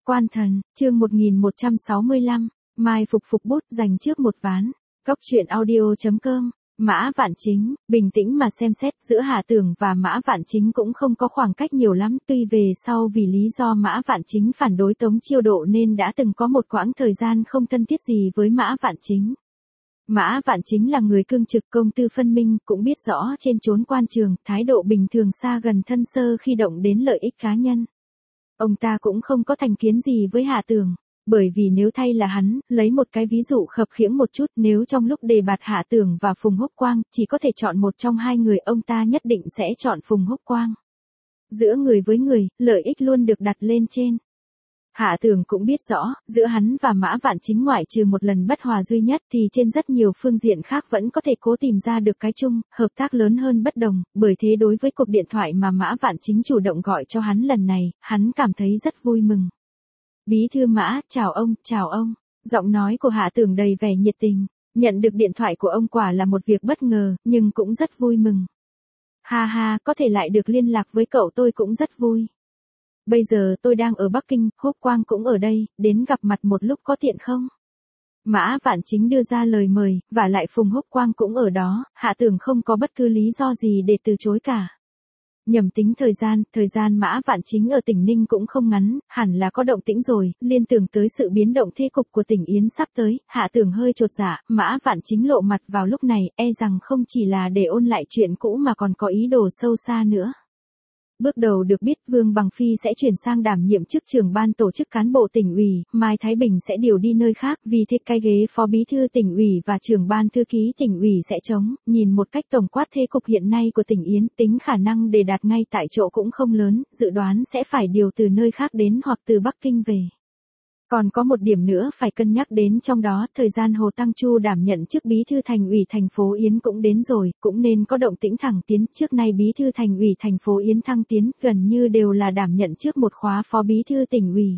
Quan thần, chương 1165, Mai Phục Phục bút dành trước một ván. Góc truyện audio.com. Mã Vạn Chính, bình tĩnh mà xem xét, giữa Hạ Tưởng và Mã Vạn Chính cũng không có khoảng cách nhiều lắm, tuy về sau vì lý do Mã Vạn Chính phản đối Tống Chiêu Độ nên đã từng có một quãng thời gian không thân thiết gì với Mã Vạn Chính. Mã Vạn Chính là người cương trực, công tư phân minh, cũng biết rõ trên chốn quan trường, thái độ bình thường xa gần thân sơ khi động đến lợi ích cá nhân. Ông ta cũng không có thành kiến gì với Hạ Tưởng. Bởi vì nếu thay là hắn, lấy một cái ví dụ khập khiễng một chút, nếu trong lúc đề bạt Hạ Tưởng và Phùng Húc Quang, chỉ có thể chọn một trong hai người, ông ta nhất định sẽ chọn Phùng Húc Quang. Giữa người với người, lợi ích luôn được đặt lên trên. Hạ Tưởng cũng biết rõ, giữa hắn và Mã Vạn Chính ngoại trừ một lần bất hòa duy nhất thì trên rất nhiều phương diện khác vẫn có thể cố tìm ra được cái chung, hợp tác lớn hơn bất đồng, bởi thế đối với cuộc điện thoại mà Mã Vạn Chính chủ động gọi cho hắn lần này, hắn cảm thấy rất vui mừng. Bí thư Mã, chào ông, chào ông. Giọng nói của Hạ Tưởng đầy vẻ nhiệt tình. Nhận được điện thoại của ông quả là một việc bất ngờ, nhưng cũng rất vui mừng. Ha ha, có thể lại được liên lạc với cậu tôi cũng rất vui. Bây giờ tôi đang ở Bắc Kinh, Húc Quang cũng ở đây, đến gặp mặt một lúc có tiện không? Mã Vạn Chính đưa ra lời mời, và lại Phùng Húc Quang cũng ở đó, Hạ Tưởng không có bất cứ lý do gì để từ chối cả. Nhầm tính thời gian Mã Vạn Chính ở tỉnh Ninh cũng không ngắn, hẳn là có động tĩnh rồi, liên tưởng tới sự biến động thế cục của tỉnh Yến sắp tới, Hạ Tưởng hơi chột dạ, Mã Vạn Chính lộ mặt vào lúc này, e rằng không chỉ là để ôn lại chuyện cũ mà còn có ý đồ sâu xa nữa. Bước đầu được biết Vương Bằng Phi sẽ chuyển sang đảm nhiệm chức trưởng ban tổ chức cán bộ tỉnh ủy, Mai Thái Bình sẽ điều đi nơi khác, vì thế cái ghế phó bí thư tỉnh ủy và trưởng ban thư ký tỉnh ủy sẽ trống, nhìn một cách tổng quát thế cục hiện nay của tỉnh Yến, tính khả năng để đạt ngay tại chỗ cũng không lớn, dự đoán sẽ phải điều từ nơi khác đến hoặc từ Bắc Kinh về. Còn có một điểm nữa phải cân nhắc đến trong đó, thời gian Hồ Tăng Chu đảm nhận chức bí thư thành ủy thành phố Yến cũng đến rồi, cũng nên có động tĩnh thẳng tiến, trước nay bí thư thành ủy thành phố Yến thăng tiến, gần như đều là đảm nhận trước một khóa phó bí thư tỉnh ủy.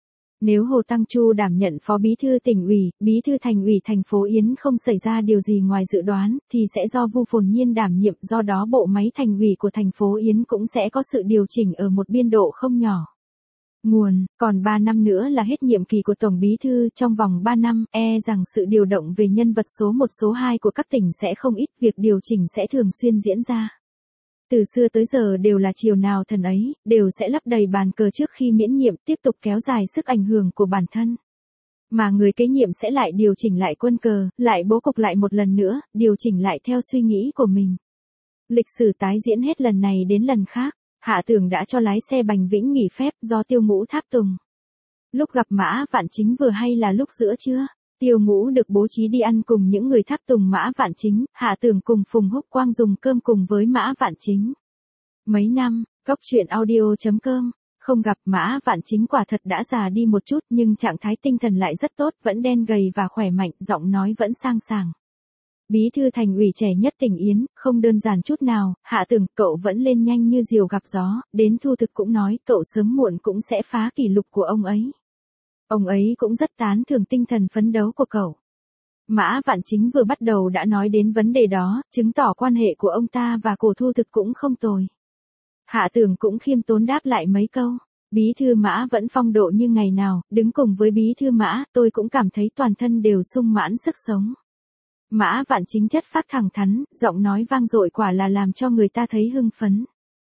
Nếu Hồ Tăng Chu đảm nhận phó bí thư tỉnh ủy, bí thư thành ủy thành phố Yến không xảy ra điều gì ngoài dự đoán, thì sẽ do Vu Phồn Nhiên đảm nhiệm, do đó bộ máy thành ủy của thành phố Yến cũng sẽ có sự điều chỉnh ở một biên độ không nhỏ. Nguồn, còn 3 năm nữa là hết nhiệm kỳ của Tổng Bí Thư, trong vòng 3 năm, rằng sự điều động về nhân vật số 1 số 2 của các tỉnh sẽ không ít, việc điều chỉnh sẽ thường xuyên diễn ra. Từ xưa tới giờ đều là chiều nào thần ấy, đều sẽ lấp đầy bàn cờ trước khi miễn nhiệm, tiếp tục kéo dài sức ảnh hưởng của bản thân. Mà người kế nhiệm sẽ lại điều chỉnh lại quân cờ, lại bố cục lại một lần nữa, điều chỉnh lại theo suy nghĩ của mình. Lịch sử tái diễn hết lần này đến lần khác. Hạ Tưởng đã cho lái xe Bành Vĩnh nghỉ phép do Tiêu Ngũ tháp tùng. Lúc gặp Mã Vạn Chính vừa hay là lúc giữa trưa, Tiêu Ngũ được bố trí đi ăn cùng những người tháp tùng Mã Vạn Chính, Hạ Tưởng cùng Phùng Húc Quang dùng cơm cùng với Mã Vạn Chính. Mấy năm, góc truyện audio.com, không gặp Mã Vạn Chính quả thật đã già đi một chút nhưng trạng thái tinh thần lại rất tốt, vẫn đen gầy và khỏe mạnh, giọng nói vẫn sang sảng. Bí thư thành ủy trẻ nhất tỉnh Yến, không đơn giản chút nào, Hạ Tưởng, cậu vẫn lên nhanh như diều gặp gió, đến thu thực cũng nói cậu sớm muộn cũng sẽ phá kỷ lục của ông ấy. Ông ấy cũng rất tán thưởng tinh thần phấn đấu của cậu. Mã Vạn Chính vừa bắt đầu đã nói đến vấn đề đó, chứng tỏ quan hệ của ông ta và cổ thu thực cũng không tồi. Hạ Tưởng cũng khiêm tốn đáp lại mấy câu. Bí thư Mã vẫn phong độ như ngày nào, đứng cùng với bí thư Mã, tôi cũng cảm thấy toàn thân đều sung mãn sức sống. Mã Vạn Chính chất phát thẳng thắn, giọng nói vang dội quả là làm cho người ta thấy hưng phấn.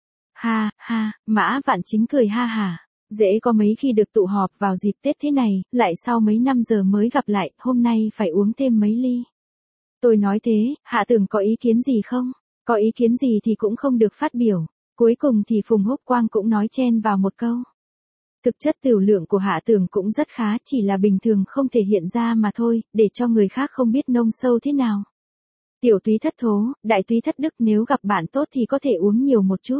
Ha, ha, Mã Vạn Chính cười ha hả. Dễ có mấy khi được tụ họp vào dịp Tết thế này, lại sau mấy năm giờ mới gặp lại, hôm nay phải uống thêm mấy ly. Tôi nói thế, Hạ Tưởng có ý kiến gì không? Có ý kiến gì thì cũng không được phát biểu. Cuối cùng thì Phùng Húc Quang cũng nói chen vào một câu. Thực chất tiểu lượng của Hạ Tưởng cũng rất khá, chỉ là bình thường không thể hiện ra mà thôi, để cho người khác không biết nông sâu thế nào. Tiểu túy thất thố, đại túy thất đức, nếu gặp bạn tốt thì có thể uống nhiều một chút.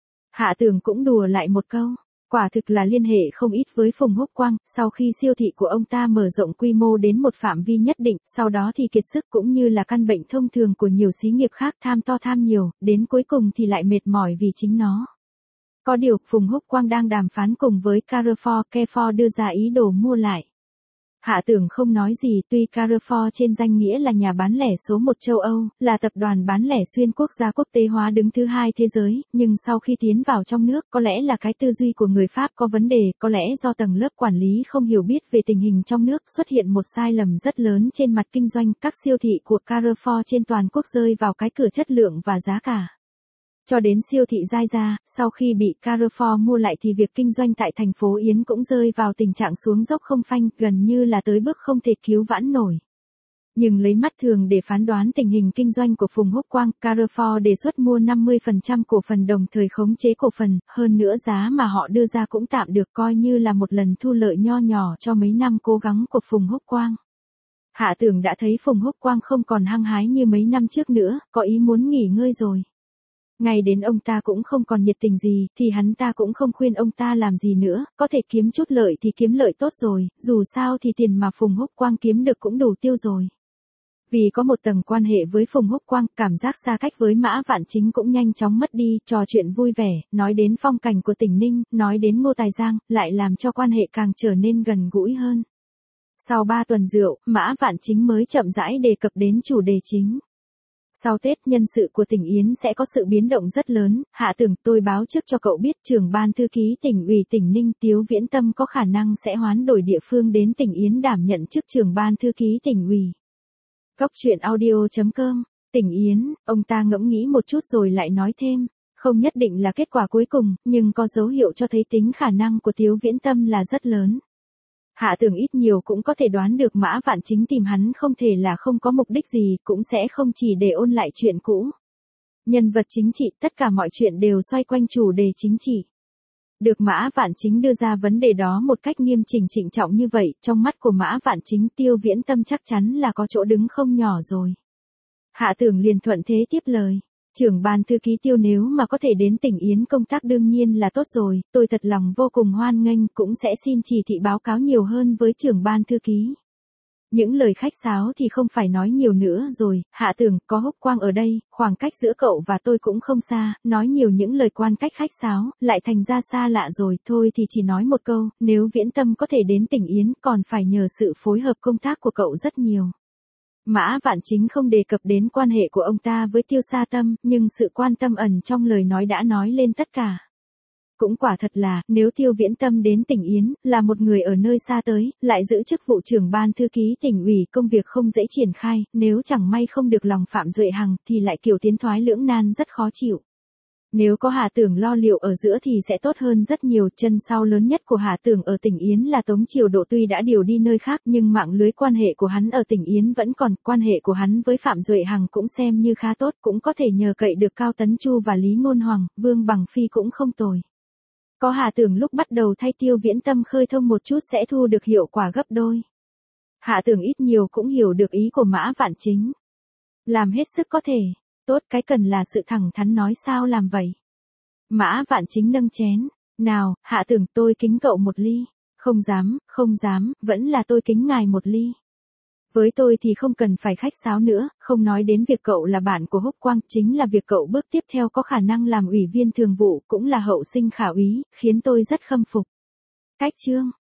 Hạ Tưởng cũng đùa lại một câu. Quả thực là liên hệ không ít với Phùng Húc Quang, sau khi siêu thị của ông ta mở rộng quy mô đến một phạm vi nhất định, sau đó thì kiệt sức cũng như là căn bệnh thông thường của nhiều xí nghiệp khác, tham to tham nhiều, đến cuối cùng thì lại mệt mỏi vì chính nó. Có điều, Phùng Húc Quang đang đàm phán cùng với Carrefour đưa ra ý đồ mua lại. Hạ Tưởng không nói gì, tuy Carrefour trên danh nghĩa là nhà bán lẻ số 1 châu Âu, là tập đoàn bán lẻ xuyên quốc gia quốc tế hóa đứng thứ 2 thế giới, nhưng sau khi tiến vào trong nước, có lẽ là cái tư duy của người Pháp có vấn đề, có lẽ do tầng lớp quản lý không hiểu biết về tình hình trong nước, xuất hiện một sai lầm rất lớn trên mặt kinh doanh, các siêu thị của Carrefour trên toàn quốc rơi vào cái cửa chất lượng và giá cả. Cho đến siêu thị Giai Gia, sau khi bị Carrefour mua lại thì việc kinh doanh tại thành phố Yến cũng rơi vào tình trạng xuống dốc không phanh, gần như là tới bước không thể cứu vãn nổi. Nhưng lấy mắt thường để phán đoán tình hình kinh doanh của Phùng Húc Quang, Carrefour đề xuất mua 50% cổ phần đồng thời khống chế cổ phần, hơn nữa giá mà họ đưa ra cũng tạm được, coi như là một lần thu lợi nho nhỏ cho mấy năm cố gắng của Phùng Húc Quang. Hạ Tưởng đã thấy Phùng Húc Quang không còn hăng hái như mấy năm trước nữa, có ý muốn nghỉ ngơi rồi. Ngay đến ông ta cũng không còn nhiệt tình gì, thì hắn ta cũng không khuyên ông ta làm gì nữa, có thể kiếm chút lợi thì kiếm lợi tốt rồi, dù sao thì tiền mà Phùng Húc Quang kiếm được cũng đủ tiêu rồi. Vì có một tầng quan hệ với Phùng Húc Quang, cảm giác xa cách với Mã Vạn Chính cũng nhanh chóng mất đi, trò chuyện vui vẻ, nói đến phong cảnh của tỉnh Ninh, nói đến Ngô Tài Giang, lại làm cho quan hệ càng trở nên gần gũi hơn. Sau 3 tuần rượu, Mã Vạn Chính mới chậm rãi đề cập đến chủ đề chính. Sau Tết, nhân sự của tỉnh Yến sẽ có sự biến động rất lớn, Hạ Tưởng, tôi báo trước cho cậu biết, trưởng ban thư ký tỉnh ủy tỉnh Ninh Tiếu Viễn Tâm có khả năng sẽ hoán đổi địa phương đến tỉnh Yến đảm nhận chức trưởng ban thư ký tỉnh ủy. Góc truyện audio.com, tỉnh Yến, ông ta ngẫm nghĩ một chút rồi lại nói thêm, không nhất định là kết quả cuối cùng, nhưng có dấu hiệu cho thấy tính khả năng của Tiếu Viễn Tâm là rất lớn. Hạ Tưởng ít nhiều cũng có thể đoán được Mã Vạn Chính tìm hắn không thể là không có mục đích gì, cũng sẽ không chỉ để ôn lại chuyện cũ. Nhân vật chính trị, tất cả mọi chuyện đều xoay quanh chủ đề chính trị. Được Mã Vạn Chính đưa ra vấn đề đó một cách nghiêm chỉnh trịnh trọng như vậy, trong mắt của Mã Vạn Chính, Tiêu Viễn Tâm chắc chắn là có chỗ đứng không nhỏ rồi. Hạ Tưởng liền thuận thế tiếp lời. Trưởng ban thư ký Tiêu nếu mà có thể đến tỉnh Yến công tác đương nhiên là tốt rồi, tôi thật lòng vô cùng hoan nghênh, cũng sẽ xin chỉ thị báo cáo nhiều hơn với trưởng ban thư ký. Những lời khách sáo thì không phải nói nhiều nữa rồi, Hạ Tưởng, có Húc Quang ở đây, khoảng cách giữa cậu và tôi cũng không xa, nói nhiều những lời quan cách khách sáo, lại thành ra xa lạ rồi, thôi thì chỉ nói một câu, nếu Viễn Tâm có thể đến tỉnh Yến còn phải nhờ sự phối hợp công tác của cậu rất nhiều. Mã Vạn Chính không đề cập đến quan hệ của ông ta với Tiêu Sa Tâm, nhưng sự quan tâm ẩn trong lời nói đã nói lên tất cả. Cũng quả thật là, nếu Tiêu Viễn Tâm đến tỉnh Yến, là một người ở nơi xa tới, lại giữ chức vụ trưởng ban thư ký tỉnh ủy, công việc không dễ triển khai, nếu chẳng may không được lòng Phạm Duệ Hằng, thì lại kiểu tiến thoái lưỡng nan rất khó chịu. Nếu có Hà Tưởng lo liệu ở giữa thì sẽ tốt hơn rất nhiều. Chân sau lớn nhất của Hà Tưởng ở tỉnh Yến là Tống Triều Độ, tuy đã điều đi nơi khác nhưng mạng lưới quan hệ của hắn ở tỉnh Yến vẫn còn, quan hệ của hắn với Phạm Duệ Hằng cũng xem như khá tốt, cũng có thể nhờ cậy được Cao Tấn Chu và Lý Ngôn Hoàng, Vương Bằng Phi cũng không tồi. Có Hà Tưởng lúc bắt đầu thay Tiêu Viễn Tâm khơi thông một chút sẽ thu được hiệu quả gấp đôi. Hạ Tưởng ít nhiều cũng hiểu được ý của Mã Vạn Chính. Làm hết sức có thể. Tốt, cái cần là sự thẳng thắn, nói sao làm vậy. Mã Vạn Chính nâng chén. Nào, Hạ Tưởng, tôi kính cậu một ly. Không dám, vẫn là tôi kính ngài một ly. Với tôi thì không cần phải khách sáo nữa, không nói đến việc cậu là bạn của Húc Quang, chính là việc cậu bước tiếp theo có khả năng làm ủy viên thường vụ, cũng là hậu sinh khả úy, khiến tôi rất khâm phục. Cách chương.